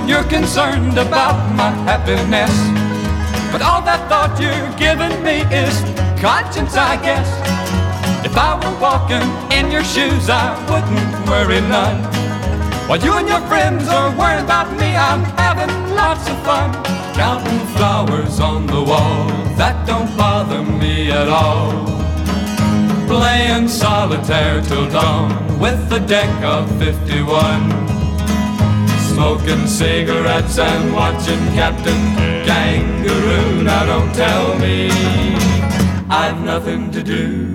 you're concerned about my happiness. But all that thought you're giving me is conscience, I guess. If I were walking in your shoes, I wouldn't worry none. While you and your friends are worrying about me, I'm having lots of fun. Counting flowers on the wall, that don't bother me at all. Playing solitaire till dawn with a deck of 51. Smoking cigarettes and watching Captain Kangaroo. Now don't tell me I've nothing to do.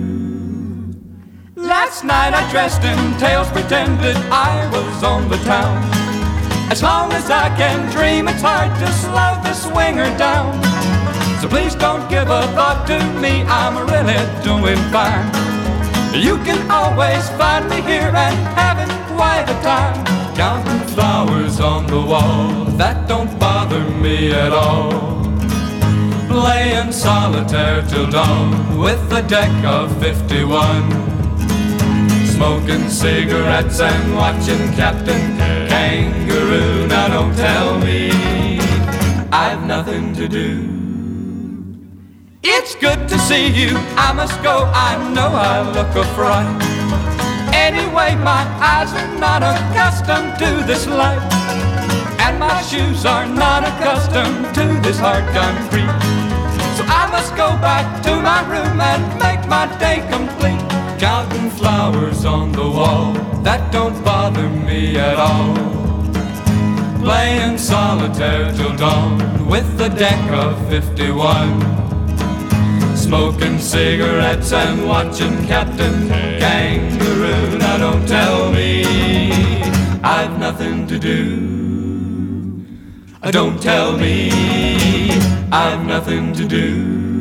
Last night I dressed in tails, pretended I was on the town. As long as I can dream, it's hard to slow the swinger down. So please don't give a thought to me, I'm really doing fine. You can always find me here and having quite a time. Counting flowers on the wall, that don't bother me at all. Playing solitaire till dawn with a deck of 51. Smoking cigarettes and watching Captain Kangaroo. Now don't tell me I've nothing to do. It's good to see you, I must go, I know I look a fright. Anyway, my eyes are not accustomed to this life, and my shoes are not accustomed to this hard concrete. So I must go back to my room and make my day complete. Counting flowers on the wall, that don't bother me at all. Playing solitaire till dawn with a deck of 51. Smoking cigarettes and watching Captain Kangaroo. Now don't tell me I've nothing to do. Don't tell me I've nothing to do.